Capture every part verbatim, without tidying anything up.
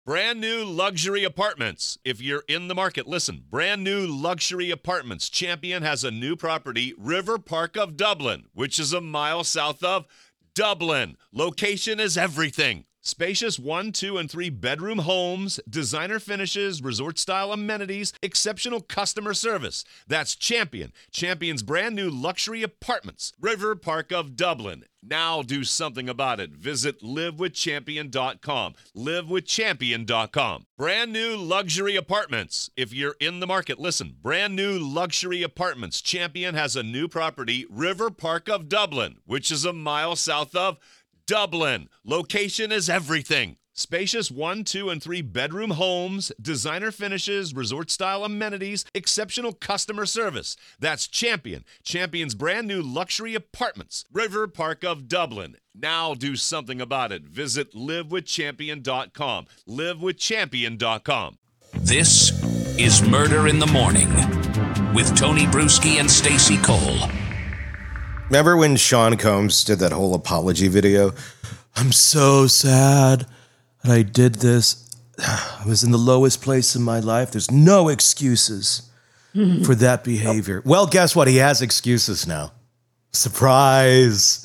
Brand new luxury apartments. If you're in the market, listen. Brand new luxury apartments. Champion has a new property, River Park of Dublin, which is a mile south of Dublin. Location is everything. Spacious one, two, and three bedroom homes, designer finishes, resort-style amenities, exceptional customer service. That's Champion. Champion's brand new luxury apartments. River Park of Dublin. Now do something about it. Visit live with champion dot com. live with champion dot com. Brand new luxury apartments. If you're in the market, listen. Brand new luxury apartments. Champion has a new property, River Park of Dublin, which is a mile south of Dublin. Location is everything. Spacious one, two, and three bedroom homes, designer finishes, resort-style amenities, exceptional customer service. That's Champion. Champion's brand new luxury apartments. River Park of Dublin. Now do something about it. Visit live with champion dot com. live with champion dot com. This is Murder in the Morning with Tony Bruschi and Stacey Cole. Remember when Sean Combs did that whole apology video? I'm so sad that I did this. I was in the lowest place in my life. There's no excuses for that behavior. Well, guess what? He has excuses now. Surprise.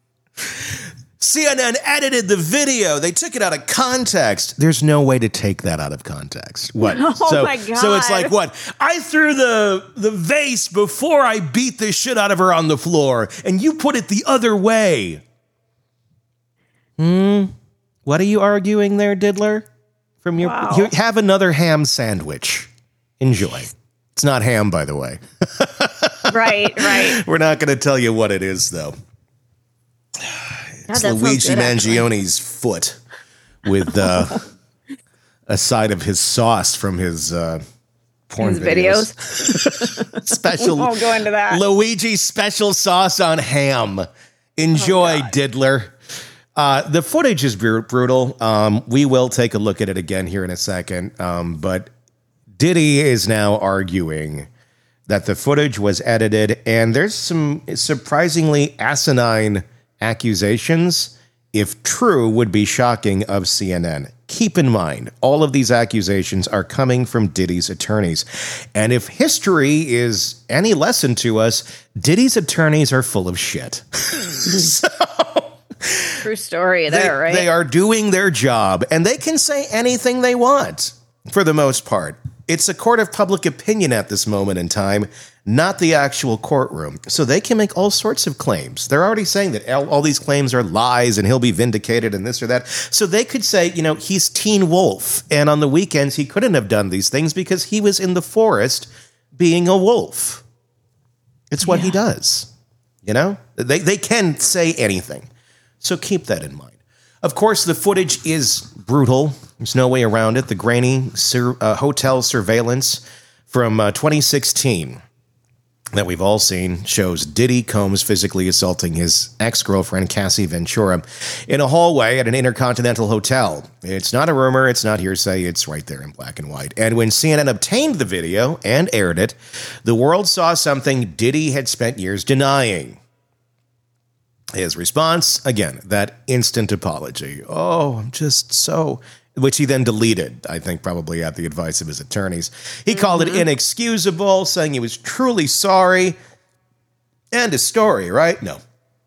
C N N edited the video. They took it out of context. There's no way to take that out of context. What? Oh so, my God. So it's like, what? I threw the, the vase before I beat the shit out of her on the floor, and you put it the other way. Hmm? What are you arguing there, Diddler? From your, wow. you have another ham sandwich. Enjoy. It's not ham, by the way. Right, right. We're not going to tell you what it is, though. It's Luigi good, Mangioni's foot with uh, a side of his sauce from his uh, porn his videos. videos. Special. We won't go into that. Luigi's special sauce on ham. Enjoy, oh, Diddler. Uh, the footage is br- brutal. Um, we will take a look at it again here in a second. Um, but Diddy is now arguing that the footage was edited, and there's some surprisingly asinine accusations, if true, would be shocking, of C N N. Keep in mind, all of these accusations are coming from Diddy's attorneys. And if history is any lesson to us, Diddy's attorneys are full of shit. So, true story there, they, right? They are doing their job, and they can say anything they want, for the most part. It's a court of public opinion at this moment in time, not the actual courtroom. So they can make all sorts of claims. They're already saying that all, all these claims are lies and he'll be vindicated and this or that. So they could say, you know, he's Teen Wolf, and on the weekends he couldn't have done these things because he was in the forest being a wolf. It's what yeah. he does. You know? They, they can say anything. So keep that in mind. Of course, the footage is brutal. There's no way around it. The grainy sur- uh, hotel surveillance from uh, twenty sixteen that we've all seen shows Diddy Combs physically assaulting his ex-girlfriend, Cassie Ventura, in a hallway at an Intercontinental Hotel. It's not a rumor. It's not hearsay. It's right there in black and white. And when C N N obtained the video and aired it, the world saw something Diddy had spent years denying. His response, again, that instant apology. Oh, I'm just so... Which he then deleted, I think probably at the advice of his attorneys. He mm-hmm. called it inexcusable, saying he was truly sorry. End of story, right? No.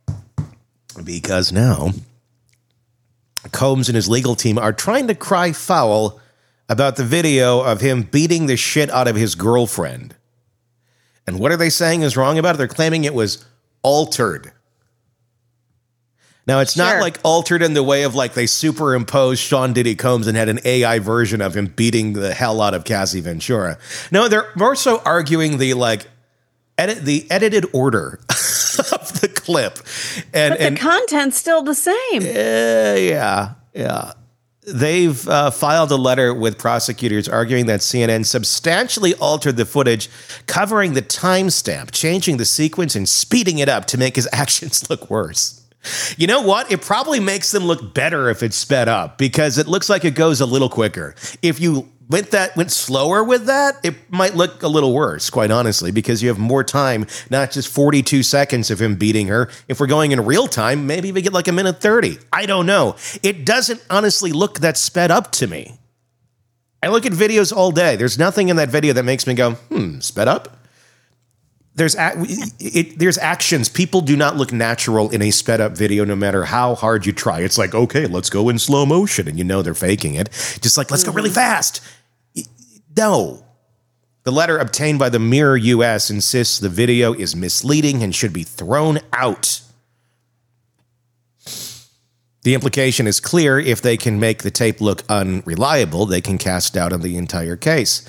Because now, Combs and his legal team are trying to cry foul about the video of him beating the shit out of his girlfriend. And what are they saying is wrong about it? They're claiming it was altered. Now, it's sure. not like altered in the way of like they superimposed Sean Diddy Combs and had an A I version of him beating the hell out of Cassie Ventura. No, they're more so arguing the like edit the edited order of the clip. And, but the and, content's still the same. Uh, yeah, yeah. They've uh, filed a letter with prosecutors arguing that C N N substantially altered the footage, covering the timestamp, changing the sequence, and speeding it up to make his actions look worse. You know what? It probably makes them look better if it's sped up because it looks like it goes a little quicker. If you went that went slower with that, it might look a little worse, quite honestly, because you have more time, not just forty-two seconds of him beating her. If we're going in real time, maybe we get like a minute thirty. I don't know. It doesn't honestly look that sped up to me. I look at videos all day. There's nothing in that video that makes me go, hmm, sped up. There's a- it, there's actions. People do not look natural in a sped up video, no matter how hard you try. It's like, okay, let's go in slow motion, and you know they're faking it. Just like, let's mm-hmm. go really fast. No. The letter obtained by the Mirror U S insists the video is misleading and should be thrown out. The implication is clear. If they can make the tape look unreliable, they can cast doubt on the entire case.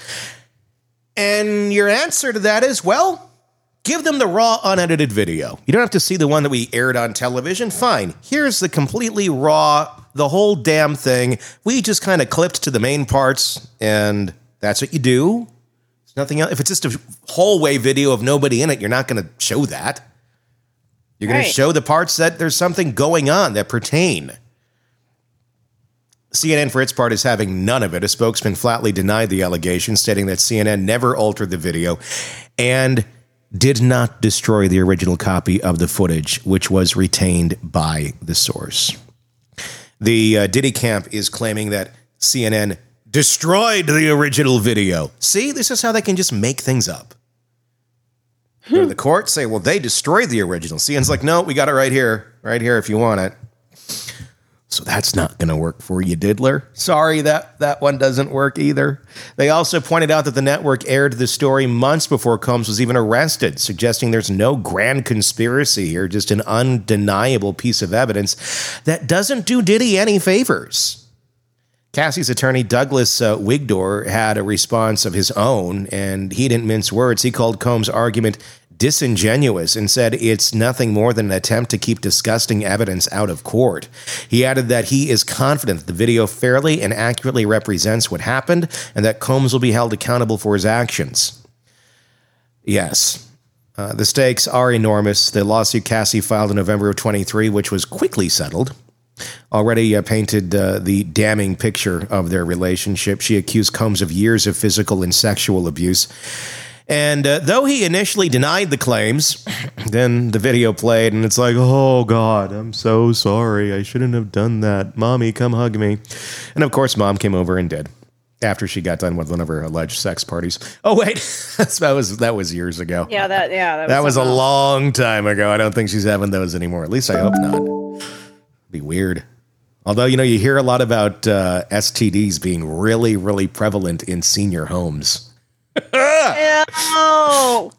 And your answer to that is, well, give them the raw, unedited video. You don't have to see the one that we aired on television. Fine. Here's the completely raw, the whole damn thing. We just kind of clipped to the main parts, and that's what you do. There's nothing else. If it's just a hallway video of nobody in it, you're not going to show that. You're going right. to show the parts that there's something going on that pertain. C N N, for its part, is having none of it. A spokesman flatly denied the allegation, stating that C N N never altered the video and did not destroy the original copy of the footage, which was retained by the source. The uh, Diddy camp is claiming that C N N destroyed the original video. See, this is how they can just make things up. Go to the court, say, well, they destroyed the original. C N N's like, no, we got it right here, right here if you want it. So that's not going to work for you, Diddler. Sorry, that, that one doesn't work either. They also pointed out that the network aired the story months before Combs was even arrested, suggesting there's no grand conspiracy here, just an undeniable piece of evidence that doesn't do Diddy any favors. Cassie's attorney, Douglas uh, Wigdor, had a response of his own, and he didn't mince words. He called Combs' argument disingenuous and said it's nothing more than an attempt to keep disgusting evidence out of court. He added that he is confident that the video fairly and accurately represents what happened and that Combs will be held accountable for his actions. Yes, uh, the stakes are enormous. The lawsuit Cassie filed in November of twenty-three, which was quickly settled, already uh, painted uh, the damning picture of their relationship. She accused Combs of years of physical and sexual abuse. And uh, though he initially denied the claims, then the video played, and it's like, oh, God, I'm so sorry. I shouldn't have done that. Mommy, come hug me. And, of course, Mom came over and did, after she got done with one of her alleged sex parties. Oh, wait, that was that was years ago. Yeah, that yeah, that was, that was a long time ago. I don't think she's having those anymore. At least I hope not. Be weird. Although, you know, you hear a lot about uh, S T Ds being really, really prevalent in senior homes. Oh,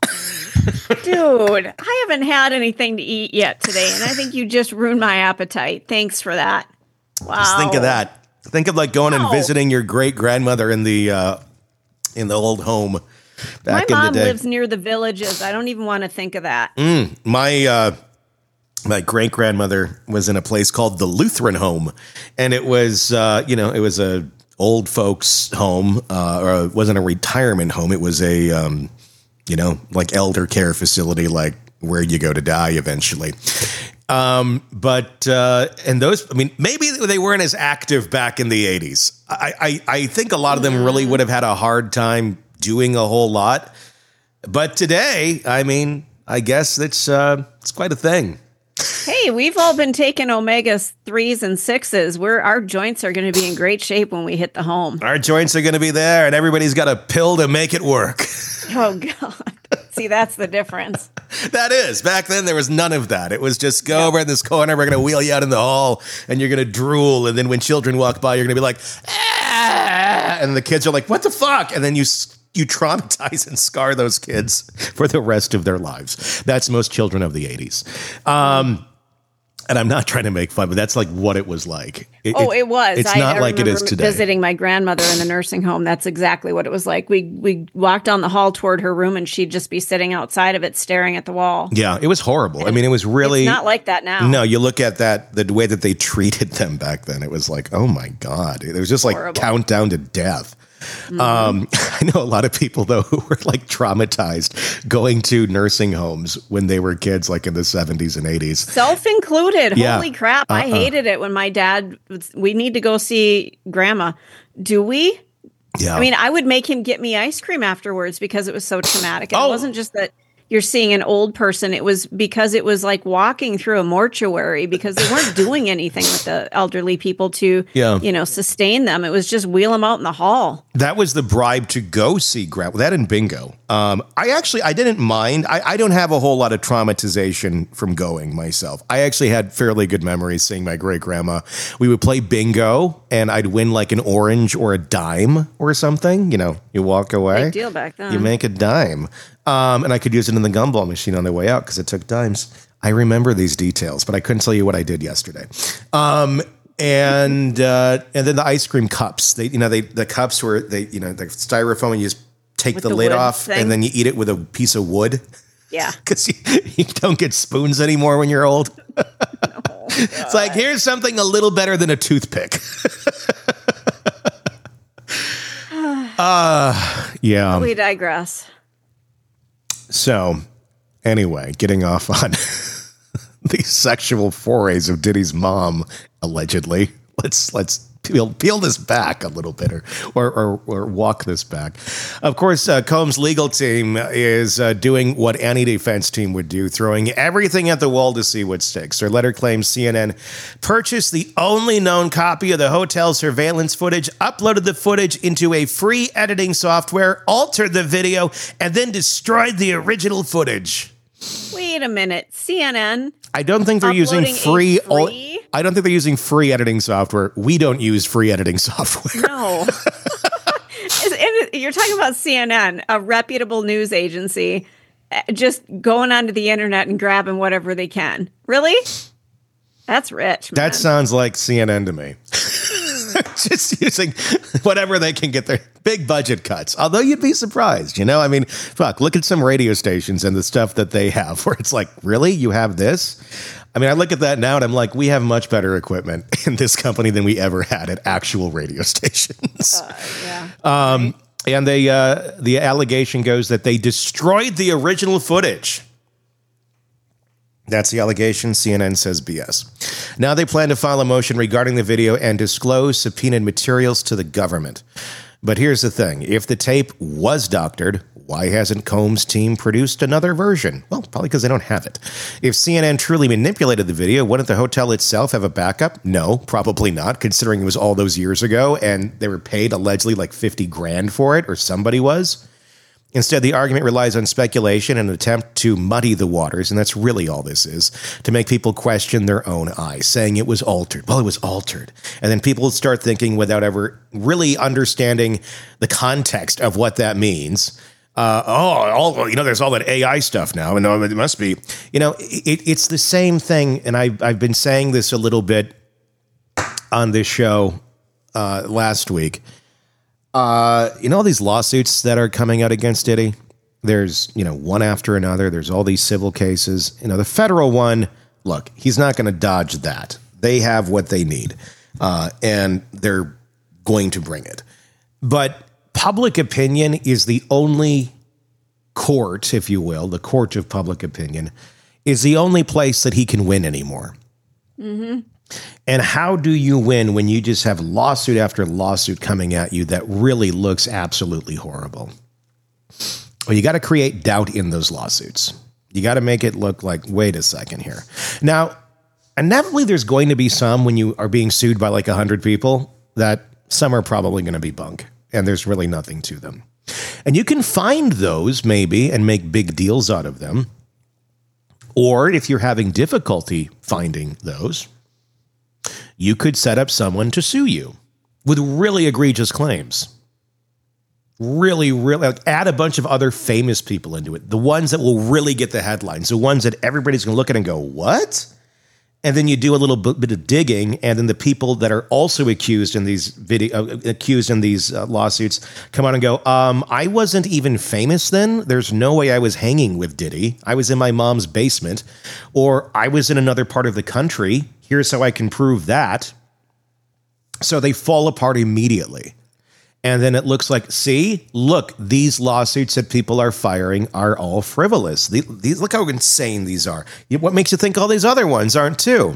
dude, I haven't had anything to eat yet today, and I think you just ruined my appetite. Thanks for that. Wow. Just think of that. Think of like going wow. and visiting your great grandmother in the uh, in the old home back my in mom the day. lives near the Villages. I don't even want to think of that. Mm, my uh, my great grandmother was in a place called the Lutheran Home, and it was uh, you know it was a old folks home, uh, or it wasn't a retirement home. It was a, um, you know, like elder care facility, like where you go to die eventually. Um, but, uh, and those, I mean, maybe they weren't as active back in the eighties. I, I, I think a lot of them really would have had a hard time doing a whole lot. But today, I mean, I guess it's, uh, it's quite a thing. Hey, we've all been taking omega threes and sixes. We're our joints are going to be in great shape when we hit the home. Our joints are going to be there, and everybody's got a pill to make it work. Oh, God. See, that's the difference. That is. Back then, there was none of that. It was just go yeah. over in this corner, we're going to wheel you out in the hall, and you're going to drool, and then when children walk by, you're going to be like, ah! And the kids are like, what the fuck? And then you you traumatize and scar those kids for the rest of their lives. That's most children of the eighties. Um, and I'm not trying to make fun, but that's like what it was like. It, oh, it was. It's I, not I like it is today. Visiting my grandmother in the nursing home, that's exactly what it was like. We we walked down the hall toward her room, and she'd just be sitting outside of it, staring at the wall. Yeah, it was horrible. And I mean, it was really it's not like that now. No, you look at that the way that they treated them back then. It was like, oh my God, it was just like horrible. Countdown to death. Mm-hmm. Um, I know a lot of people, though, who were like traumatized going to nursing homes when they were kids, like in the seventies and eighties. Self-included. Yeah. Holy crap. Uh-uh. I hated it when my dad, was, we need to go see grandma. Do we? Yeah. I mean, I would make him get me ice cream afterwards because it was so traumatic. And oh. It wasn't just that you're seeing an old person. It was because it was like walking through a mortuary because they weren't doing anything with the elderly people to, Yeah. you know, sustain them. It was just wheel them out in the hall. That was the bribe to go see grandma. That and bingo. Um, I actually, I didn't mind. I, I don't have a whole lot of traumatization from going myself. I actually had fairly good memories seeing my great grandma. We would play bingo and I'd win like an orange or a dime or something. You know, you walk away. Big deal back then. You make a dime. Um, and I could use it in the gumball machine on the way out because it took dimes. I remember these details, but I couldn't tell you what I did yesterday. Um, and uh, and then the ice cream cups. They, you know, they the cups were they, you know, the styrofoam. And you just take With the, the lid wood off, thing? and then you eat it with a piece of wood. Yeah. Because you, you don't get spoons anymore when you're old. Oh, it's like, here's something a little better than a toothpick. uh, yeah. We digress. So, anyway, getting off on the sexual forays of Diddy's mom, allegedly. Let's let's peel, peel this back a little bit, or or, or, or walk this back. Of course, uh, Combs' legal team is uh, doing what any defense team would do, throwing everything at the wall to see what sticks. Their letter claims C N N purchased the only known copy of the hotel surveillance footage, uploaded the footage into a free editing software, altered the video, and then destroyed the original footage. Wait a minute. C N N? I don't think they're using Uploading a free. free? I don't think they're using free editing software. We don't use free editing software. No. Is- and You're talking about C N N, a reputable news agency, uh, just going onto the internet and grabbing whatever they can. Really? That's rich, man. That sounds like C N N to me. Just using whatever they can get their big budget cuts. Although you'd be surprised, you know? I mean, fuck, look at some radio stations and the stuff that they have where it's like, really? You have this? I mean, I look at that now and I'm like, we have much better equipment in this company than we ever had at actual radio stations. Uh, yeah. Um, Right. And they, uh, the allegation goes that they destroyed the original footage. That's the allegation. C N N says B S. Now they plan to file a motion regarding the video and disclose subpoenaed materials to the government. But here's the thing. If the tape was doctored, why hasn't Combs' team produced another version? Well, probably because they don't have it. If C N N truly manipulated the video, wouldn't the hotel itself have a backup? No, probably not, considering it was all those years ago and they were paid allegedly like fifty grand for it, or somebody was. Instead, the argument relies on speculation and an attempt to muddy the waters, and that's really all this is, to make people question their own eyes, saying it was altered. Well, it was altered. And then people start thinking without ever really understanding the context of what that means. Uh, oh, all, you know, there's all that A I stuff now, and it must be, you know, it, it's the same thing, and I, I've been saying this a little bit on this show uh, last week. Uh, you know, all these lawsuits that are coming out against Diddy, there's, you know, one after another. There's all these civil cases. You know, the federal one, look, he's not going to dodge that. They have what they need, uh, and they're going to bring it. But public opinion is the only court, if you will, the court of public opinion, is the only place that he can win anymore. Mm-hmm. And how do you win when you just have lawsuit after lawsuit coming at you that really looks absolutely horrible? Well, you got to create doubt in those lawsuits. You got to make it look like, wait a second here. Now, inevitably, there's going to be some when you are being sued by like one hundred people that some are probably going to be bunk, and there's really nothing to them. And you can find those maybe and make big deals out of them. Or if you're having difficulty finding those, you could set up someone to sue you with really egregious claims. Really, really, like add a bunch of other famous people into it. The ones that will really get the headlines. The ones that everybody's going to look at and go, what? And then you do a little bit of digging, and then the people that are also accused in these video, uh, accused in these uh, lawsuits come out and go, um, I wasn't even famous then. There's no way I was hanging with Diddy. I was in my mom's basement, or I was in another part of the country. Here's how I can prove that. So they fall apart immediately. And then it looks like, see, look, these lawsuits that people are firing are all frivolous. These, these, look how insane these are. What makes you think all these other ones aren't too?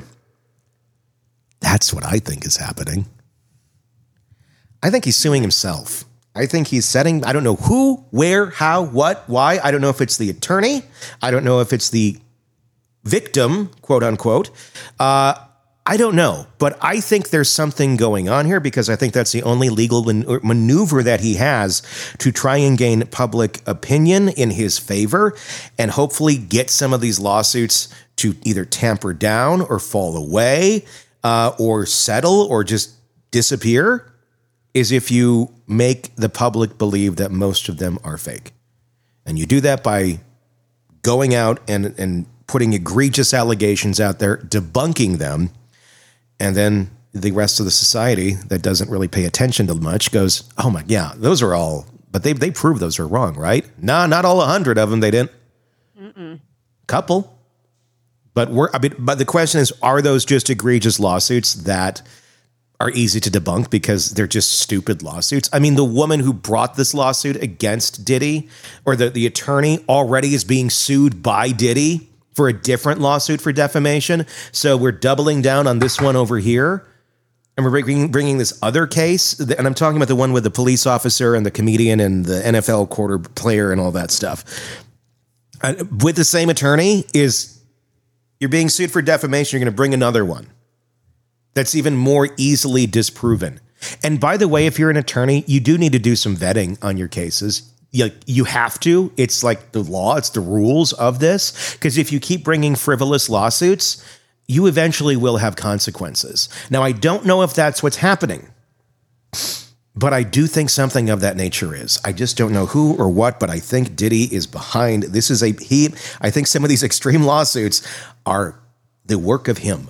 That's what I think is happening. I think he's suing himself. I think he's setting, I don't know who, where, how, what, why. I don't know if it's the attorney. I don't know if it's the victim, quote unquote. Uh, I don't know, but I think there's something going on here because I think that's the only legal man- maneuver that he has to try and gain public opinion in his favor and hopefully get some of these lawsuits to either tamper down or fall away uh, or settle or just disappear, is if you make the public believe that most of them are fake. And you do that by going out and, and putting egregious allegations out there, debunking them, and then the rest of the society that doesn't really pay attention to much goes, oh my, yeah, those are all, but they they prove those are wrong, right? No, not all a hundred of them, they didn't. Mm-mm. Couple. But we're, I mean, but the question is, are those just egregious lawsuits that are easy to debunk because they're just stupid lawsuits? I mean, the woman who brought this lawsuit against Diddy, or the, the attorney, already is being sued by Diddy for a different lawsuit for defamation. So we're doubling down on this one over here. And we're bringing, bringing this other case. And I'm talking about the one with the police officer and the comedian and the N F L quarter player and all that stuff. Uh, with the same attorney is you're being sued for defamation. You're going to bring another one that's even more easily disproven. And by the way, if you're an attorney, you do need to do some vetting on your cases. You, you have to. It's like the law. It's the rules of this. Because if you keep bringing frivolous lawsuits, you eventually will have consequences. Now, I don't know if that's what's happening, but I do think something of that nature is. I just don't know who or what, but I think Diddy is behind. This is a, he, I think some of these extreme lawsuits are the work of him.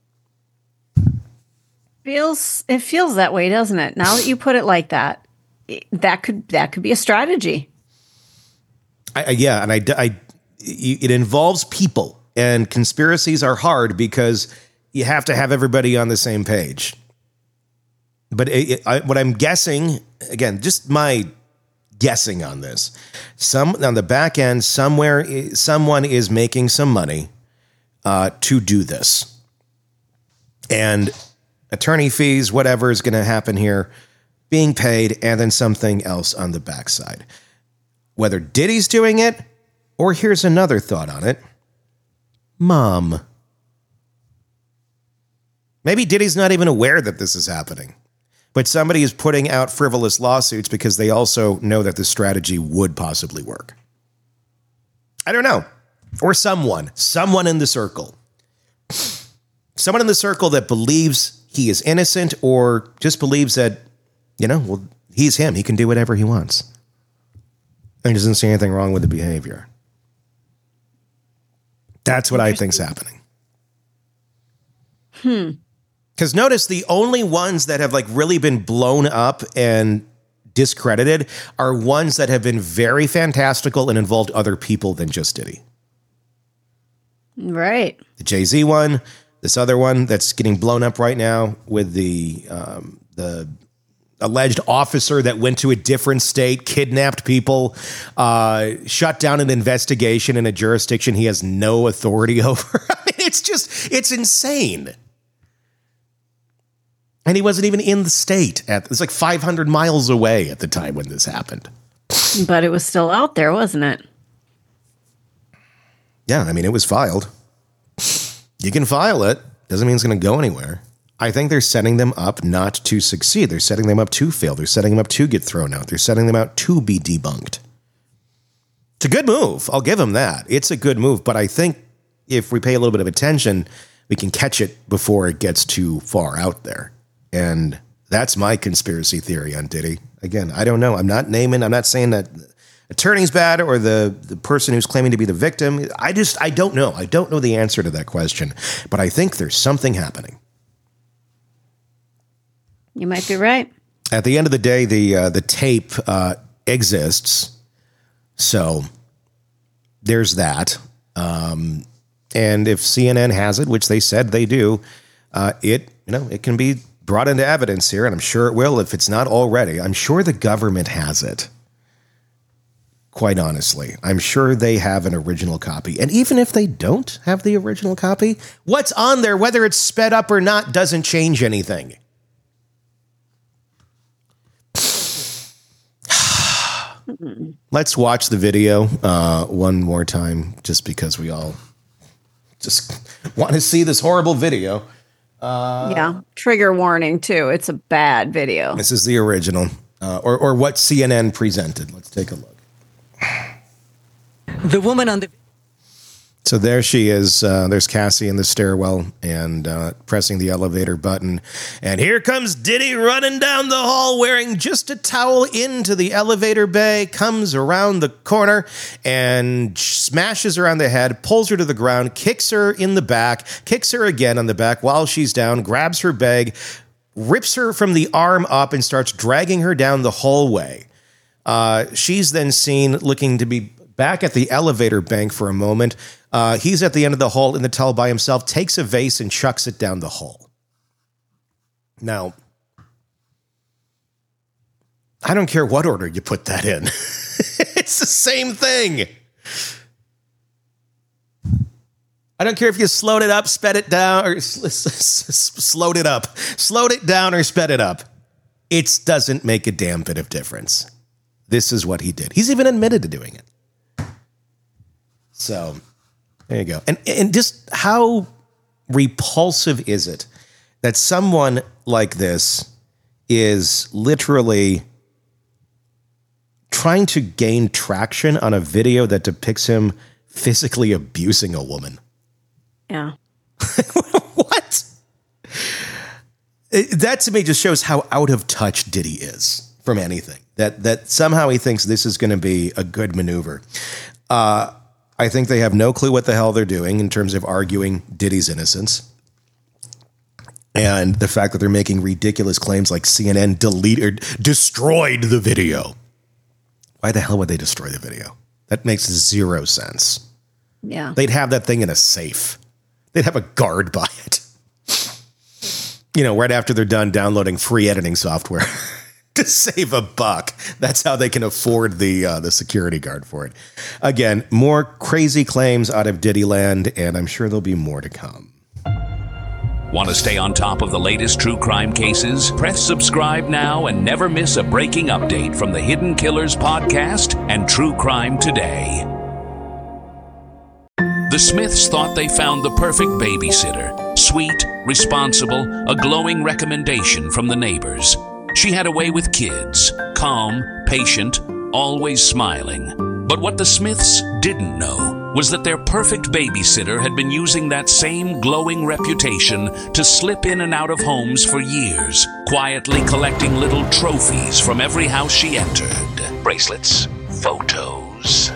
Feels, it feels that way, doesn't it? Now that you put it like that. That could that could be a strategy. I, I, yeah, and I, I, it involves people, and conspiracies are hard because you have to have everybody on the same page. But it, it, I, what I'm guessing, again, just my guessing on this, some on the back end, somewhere, someone is making some money uh, to do this, and attorney fees, whatever is going to happen here, being paid, and then something else on the backside. Whether Diddy's doing it, or here's another thought on it, Mom. Maybe Diddy's not even aware that this is happening, but somebody is putting out frivolous lawsuits because they also know that the strategy would possibly work. I don't know. Or someone, someone in the circle. Someone in the circle that believes he is innocent or just believes that, you know, well, he's him. He can do whatever he wants. And he doesn't see anything wrong with the behavior. That's what I think's happening. Hmm. Because notice the only ones that have like really been blown up and discredited are ones that have been very fantastical and involved other people than just Diddy. Right. The Jay-Z one, this other one that's getting blown up right now with the um, the alleged officer that went to a different state, kidnapped people, uh, shut down an investigation in a jurisdiction he has no authority over. I mean, it's just, it's insane. And he wasn't even in the state. At, it's like five hundred miles away at the time when this happened. But it was still out there, wasn't it? Yeah, I mean, it was filed. You can file it. Doesn't mean it's going to go anywhere. I think they're setting them up not to succeed. They're setting them up to fail. They're setting them up to get thrown out. They're setting them out to be debunked. It's a good move. I'll give them that. It's a good move. But I think if we pay a little bit of attention, we can catch it before it gets too far out there. And that's my conspiracy theory on Diddy. Again, I don't know. I'm not naming, I'm not saying that attorney's bad or the, the person who's claiming to be the victim. I just, I don't know. I don't know the answer to that question. But I think there's something happening. You might be right. At the end of the day, the uh, the tape uh, exists, so there's that. Um, and if C N N has it, which they said they do, uh, it you know it can be brought into evidence here, and I'm sure it will if it's not already. I'm sure the government has it. Quite honestly, I'm sure they have an original copy. And even if they don't have the original copy, what's on there, whether it's sped up or not, doesn't change anything. Let's watch the video uh, one more time, just because we all just want to see this horrible video. Uh, yeah, trigger warning too. It's a bad video. This is the original, uh, or or what C N N presented. Let's take a look. The woman on the So there she is. Uh, there's Cassie in the stairwell and uh, pressing the elevator button. And here comes Diddy running down the hall wearing just a towel into the elevator bay, comes around the corner and smashes her on the head, pulls her to the ground, kicks her in the back, kicks her again on the back while she's down, grabs her bag, rips her from the arm up and starts dragging her down the hallway. Uh, she's then seen looking to be back at the elevator bank for a moment. Uh, he's at the end of the hall in the towel by himself, takes a vase and chucks it down the hall. Now, I don't care what order you put that in. It's the same thing. I don't care if you slowed it up, sped it down, or s- s- s- slowed it up, slowed it down or sped it up. It doesn't make a damn bit of difference. This is what he did. He's even admitted to doing it. So there you go. And and just how repulsive is it that someone like this is literally trying to gain traction on a video that depicts him physically abusing a woman? Yeah. What? It, that to me just shows how out of touch Diddy is from anything. That that somehow he thinks this is going to be a good maneuver. Uh, I think they have no clue what the hell they're doing in terms of arguing Diddy's innocence. And the fact that they're making ridiculous claims like C N N deleted, destroyed the video. Why the hell would they destroy the video? That makes zero sense. Yeah. They'd have that thing in a safe. They'd have a guard by it. You know, right after they're done downloading free editing software to save a buck. That's how they can afford the uh, the security guard for it. Again, more crazy claims out of Diddyland, and I'm sure there'll be more to come. Want to stay on top of the latest true crime cases? Press subscribe now and never miss a breaking update from the Hidden Killers podcast and True Crime Today. The Smiths thought they found the perfect babysitter. Sweet, responsible, a glowing recommendation from the neighbors. She had a way with kids, calm, patient, always smiling. But what the Smiths didn't know was that their perfect babysitter had been using that same glowing reputation to slip in and out of homes for years, quietly collecting little trophies from every house she entered. Bracelets, photos,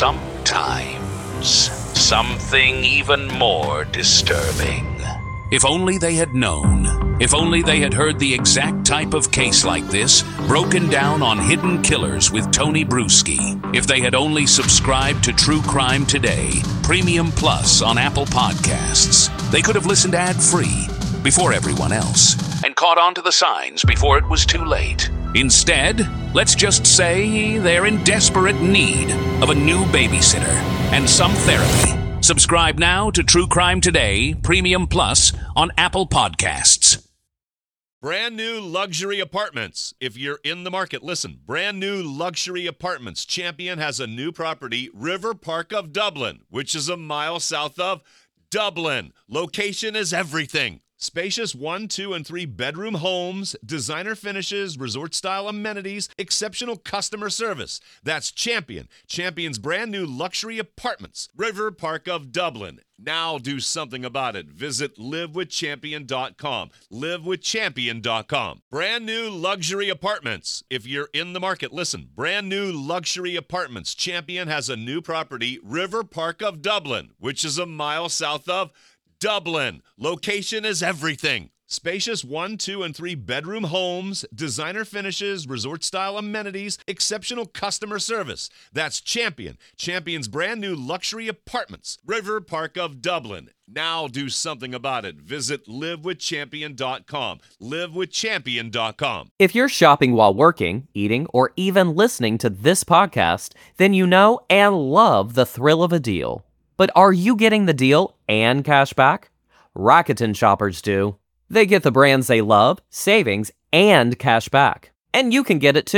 sometimes something even more disturbing. If only they had known. If only they had heard the exact type of case like this broken down on Hidden Killers with Tony Bruschi. If they had only subscribed to True Crime Today, Premium Plus on Apple Podcasts, they could have listened ad-free before everyone else and caught on to the signs before it was too late. Instead, let's just say they're in desperate need of a new babysitter and some therapy. Subscribe now to True Crime Today, Premium Plus on Apple Podcasts. Brand new luxury apartments. If you're in the market, listen. Brand new luxury apartments. Champion has a new property, River Park of Dublin, which is a mile south of Dublin. Location is everything. Spacious one, two, and three bedroom homes, designer finishes, resort-style amenities, exceptional customer service. That's Champion. Champion's brand new luxury apartments. River Park of Dublin. Now do something about it. Visit live with champion dot com. live with champion dot com. Brand new luxury apartments. If you're in the market, listen. Brand new luxury apartments. Champion has a new property, River Park of Dublin, which is a mile south of Dublin. Location is everything. Spacious one, two, and three bedroom homes, designer finishes, resort-style amenities, exceptional customer service. That's Champion. Champion's brand new luxury apartments. River Park of Dublin. Now do something about it. Visit live with champion dot com. live with champion dot com. If you're shopping while working, eating, or even listening to this podcast, then you know and love the thrill of a deal. But are you getting the deal and cash back? Rakuten shoppers do. They get the brands they love, savings, and cash back. And you can get it too.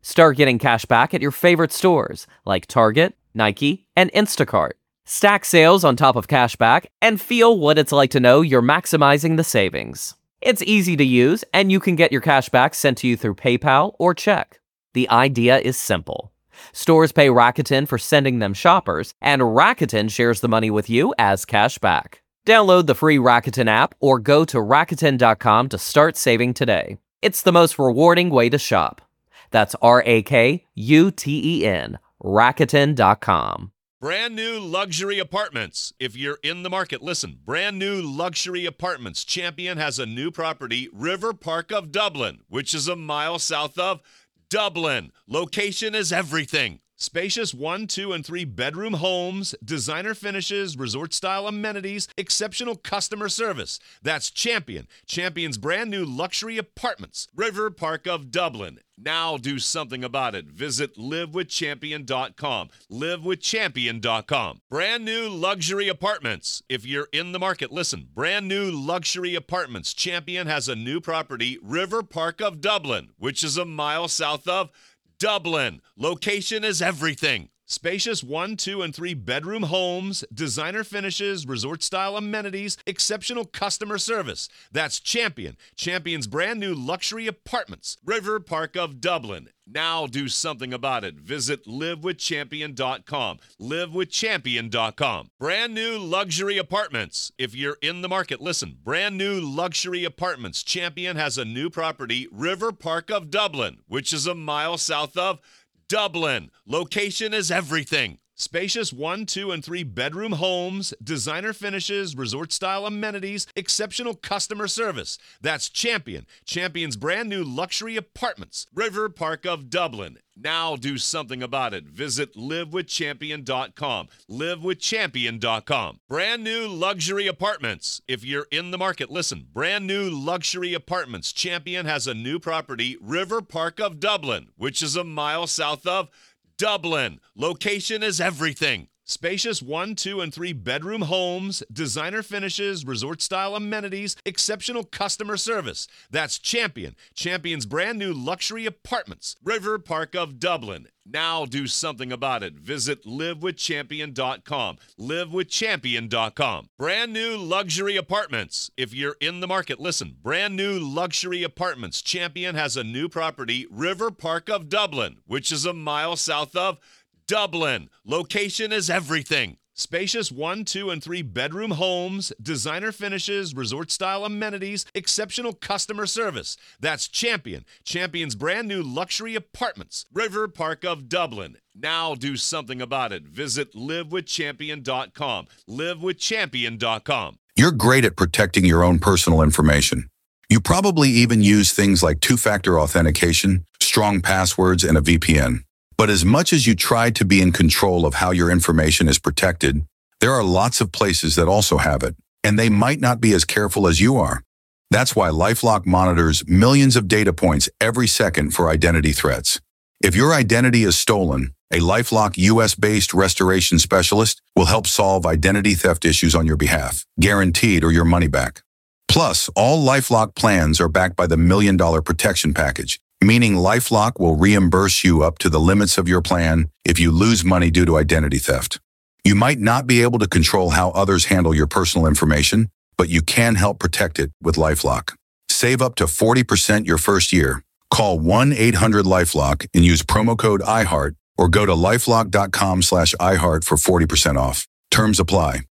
Start getting cash back at your favorite stores like Target, Nike, and Instacart. Stack sales on top of cash back and feel what it's like to know you're maximizing the savings. It's easy to use, and you can get your cash back sent to you through PayPal or check. The idea is simple. Stores pay Rakuten for sending them shoppers, and Rakuten shares the money with you as cash back. Download the free Rakuten app or go to Rakuten dot com to start saving today. It's the most rewarding way to shop. That's R A K U T E N, Rakuten dot com. Brand new luxury apartments. If you're in the market, listen. Brand new luxury apartments. Champion has a new property, River Park of Dublin, which is a mile south of Dublin. Location is everything. Spacious one, two, and three bedroom homes, designer finishes, resort-style amenities, exceptional customer service. That's Champion. Champion's brand new luxury apartments, River Park of Dublin. Now do something about it. Visit live with champion dot com. live with champion dot com. Brand new luxury apartments. If you're in the market, listen. Brand new luxury apartments. Champion has a new property, River Park of Dublin, which is a mile south of Dublin. Location is everything. Spacious one, two, and three bedroom homes, designer finishes, resort-style amenities, exceptional customer service. That's Champion. Champion's brand new luxury apartments, River Park of Dublin. Now do something about it. Visit live with champion dot com. live with champion dot com. Brand new luxury apartments. If you're in the market, listen. Brand new luxury apartments. Champion has a new property, River Park of Dublin, which is a mile south of Dublin. Location is everything. Spacious one, two, and three bedroom homes, designer finishes, resort-style amenities, exceptional customer service. That's Champion. Champion's brand new luxury apartments, River Park of Dublin. Now do something about it. Visit live with champion dot com. live with champion dot com. Brand new luxury apartments. If you're in the market, listen. Brand new luxury apartments. Champion has a new property, River Park of Dublin, which is a mile south of Dublin. Location is everything. Spacious one, two, and three bedroom homes, designer finishes, resort-style amenities, exceptional customer service. That's Champion. Champion's brand new luxury apartments, River Park of Dublin. Now do something about it. Visit live with champion dot com. live with champion dot com. Brand new luxury apartments. If you're in the market, listen. Brand new luxury apartments. Champion has a new property, River Park of Dublin, which is a mile south of Dublin. Location is everything. Spacious one, two, and three bedroom homes, designer finishes, resort-style amenities, exceptional customer service. That's Champion. Champion's brand new luxury apartments, River Park of Dublin. Now do something about it. Visit live with champion dot com. live with champion dot com. You're great at protecting your own personal information. You probably even use things like two-factor authentication, strong passwords, and a V P N. But as much as you try to be in control of how your information is protected, there are lots of places that also have it, and they might not be as careful as you are. That's why LifeLock monitors millions of data points every second for identity threats. If your identity is stolen, a LifeLock U S-based restoration specialist will help solve identity theft issues on your behalf, guaranteed or your money back. Plus, all LifeLock plans are backed by the Million Dollar Protection Package, meaning LifeLock will reimburse you up to the limits of your plan if you lose money due to identity theft. You might not be able to control how others handle your personal information, but you can help protect it with LifeLock. Save up to forty percent your first year. Call one eight hundred LifeLock and use promo code I heart or go to lifelock dot com slash iHeart for forty percent off. Terms apply.